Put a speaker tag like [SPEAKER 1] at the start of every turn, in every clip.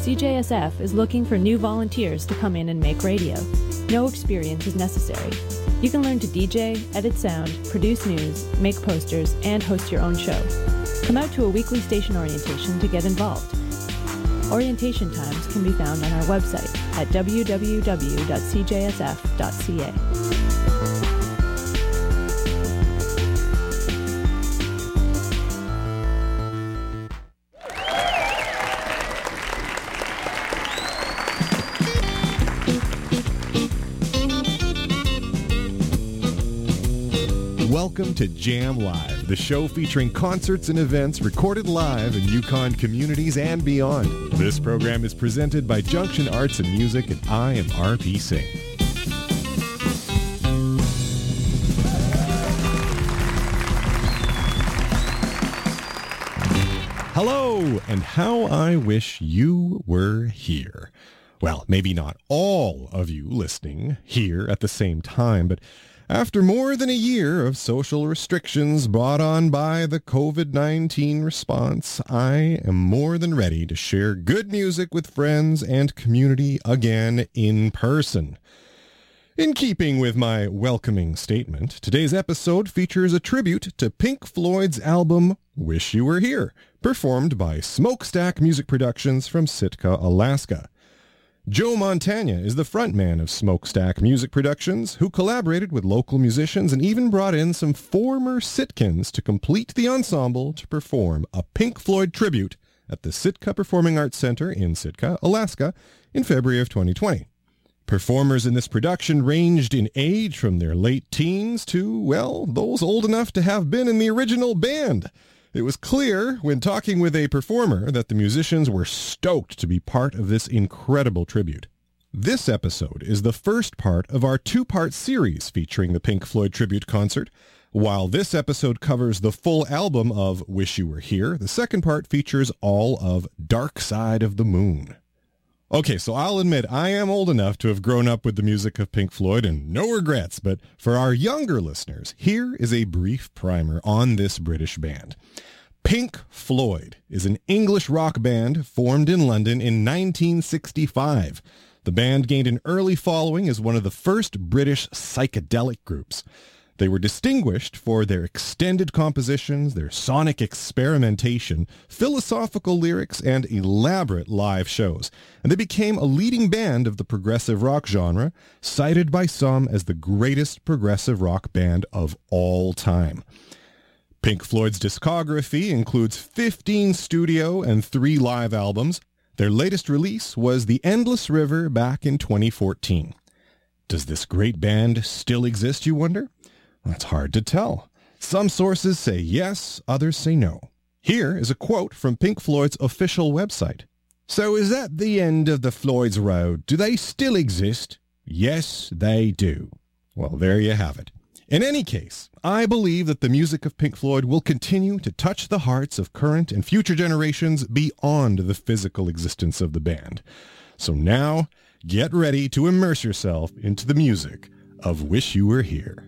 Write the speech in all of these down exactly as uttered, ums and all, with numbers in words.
[SPEAKER 1] C J S F is looking for new volunteers to come in and make radio. No experience is necessary. You can learn to D J, edit sound, produce news, make posters, and host your own show. Come out to a weekly station orientation to get involved. Orientation times can be found on our website at w w w dot c j s f dot c a.
[SPEAKER 2] Welcome to Jam Live, the show featuring concerts and events recorded live in Yukon communities and beyond. This program is presented by Junction Arts and Music, and I am R P Singh. Hello, and how I wish you were here. Well, maybe not all of you listening here at the same time, but after more than a year of social restrictions brought on by the covid nineteen response, I am more than ready to share good music with friends and community again in person. In keeping with my welcoming statement, today's episode features a tribute to Pink Floyd's album Wish You Were Here, performed by Smokestack Music Productions from Sitka, Alaska. Joe Montagna is the frontman of Smokestack Music Productions, who collaborated with local musicians and even brought in some former Sitkans to complete the ensemble to perform a Pink Floyd tribute at the Sitka Performing Arts Center in Sitka, Alaska, in February of twenty twenty. Performers in this production ranged in age from their late teens to, well, those old enough to have been in the original band. It was clear when talking with a performer that the musicians were stoked to be part of this incredible tribute. This episode is the first part of our two-part series featuring the Pink Floyd tribute concert. While this episode covers the full album of Wish You Were Here, the second part features all of Dark Side of the Moon. Okay, so I'll admit I am old enough to have grown up with the music of Pink Floyd and no regrets, but for our younger listeners, here is a brief primer on this British band. Pink Floyd is an English rock band formed in London in nineteen sixty-five. The band gained an early following as one of the first British psychedelic groups. They were distinguished for their extended compositions, their sonic experimentation, philosophical lyrics, and elaborate live shows. And they became a leading band of the progressive rock genre, cited by some as the greatest progressive rock band of all time. Pink Floyd's discography includes fifteen studio and three live albums. Their latest release was The Endless River back in twenty fourteen. Does this great band still exist, you wonder? That's hard to tell. Some sources say yes, others say no. Here is a quote from Pink Floyd's official website. So is that the end of the Floyd's Road? Do they still exist? Yes, they do. Well, there you have it. In any case, I believe that the music of Pink Floyd will continue to touch the hearts of current and future generations beyond the physical existence of the band. So now, get ready to immerse yourself into the music of Wish You Were Here.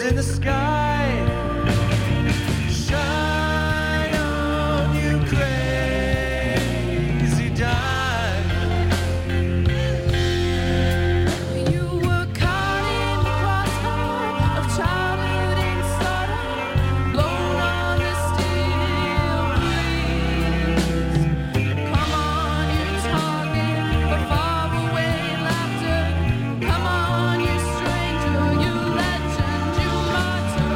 [SPEAKER 3] in the sky. Shine on, you crazy diamond.
[SPEAKER 4] You were caught in the crossfire of childhood and sorrow, blown on the steel breeze. Come on, you're talking for faraway laughter. Come on, you stranger, you legend, you martyr.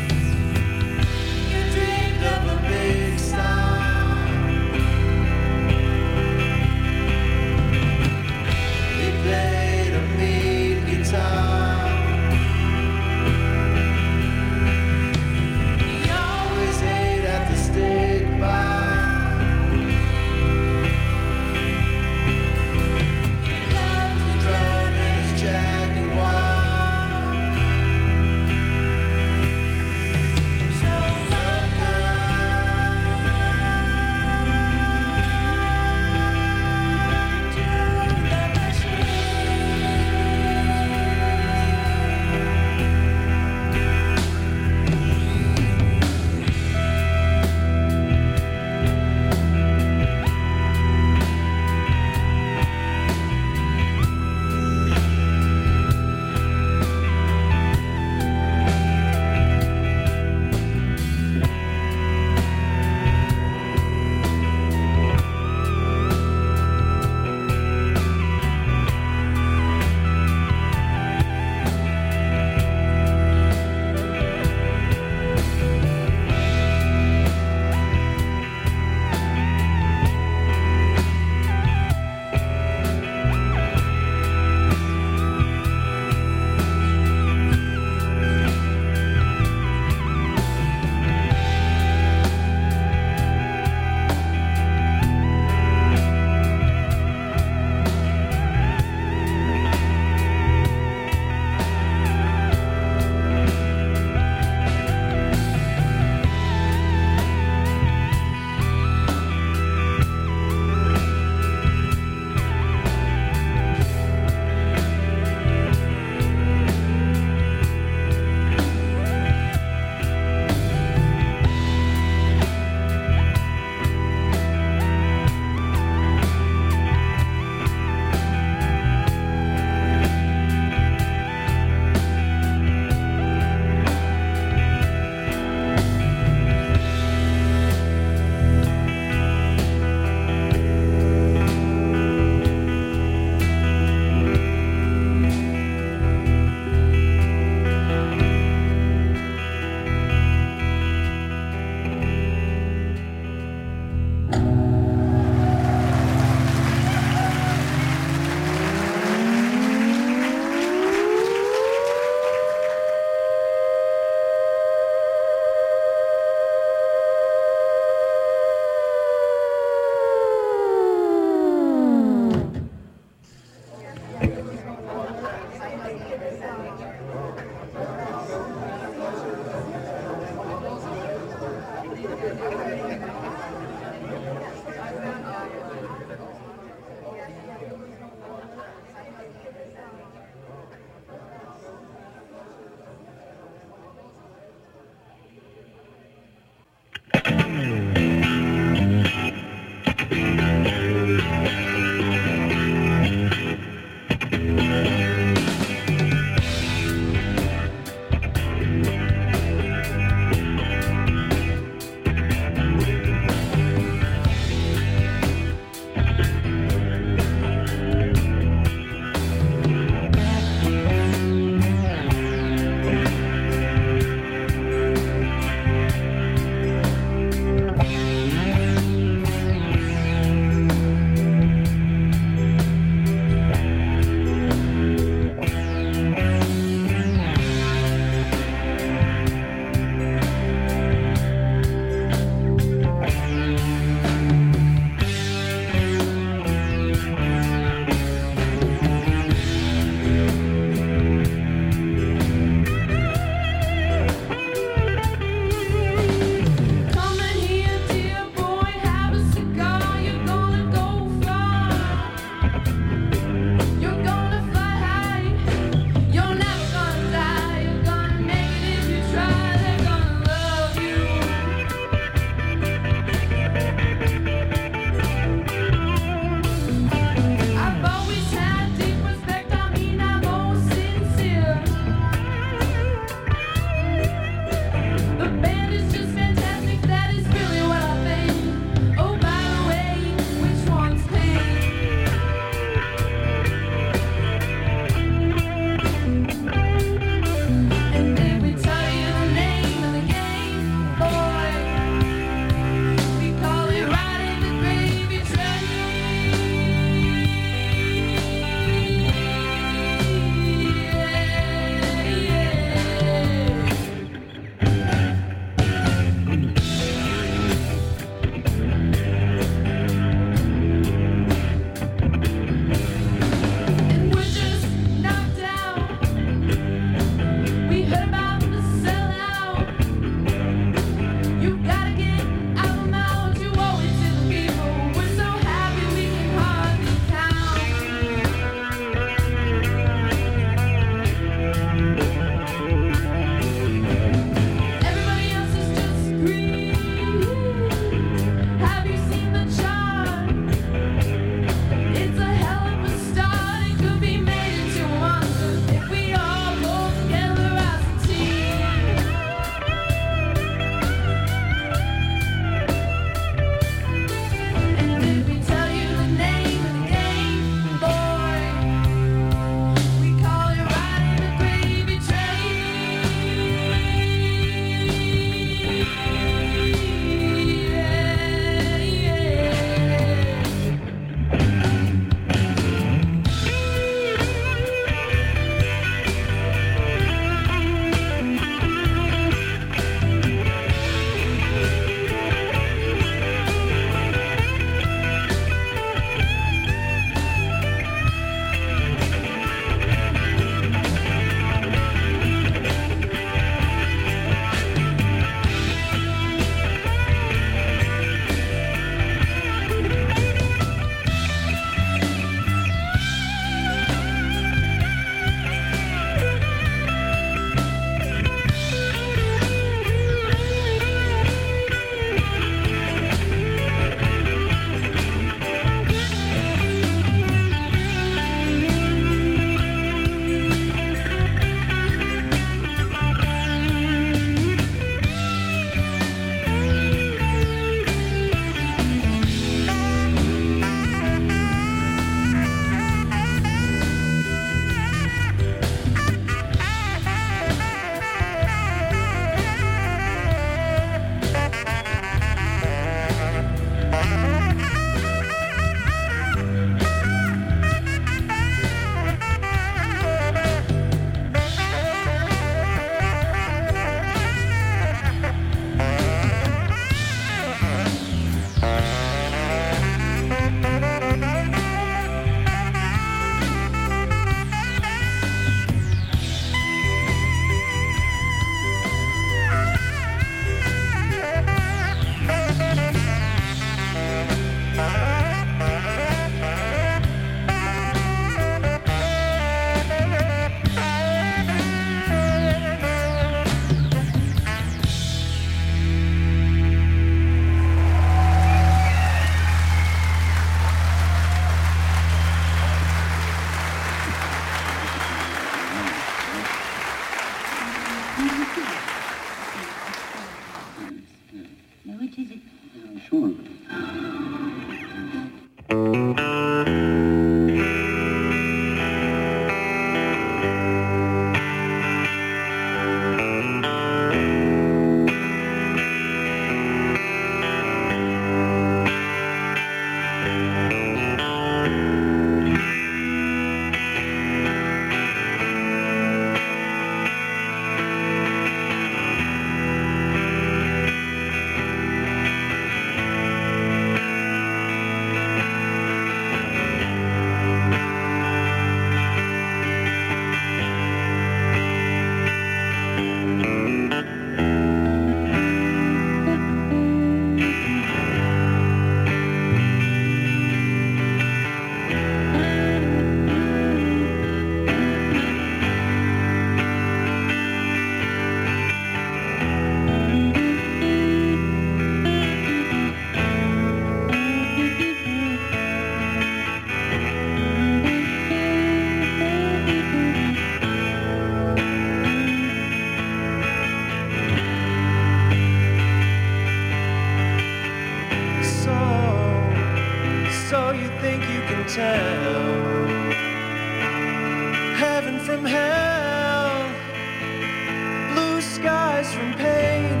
[SPEAKER 3] from hell, blue skies from pain.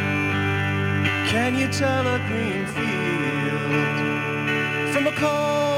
[SPEAKER 3] Can you tell a green field from a cold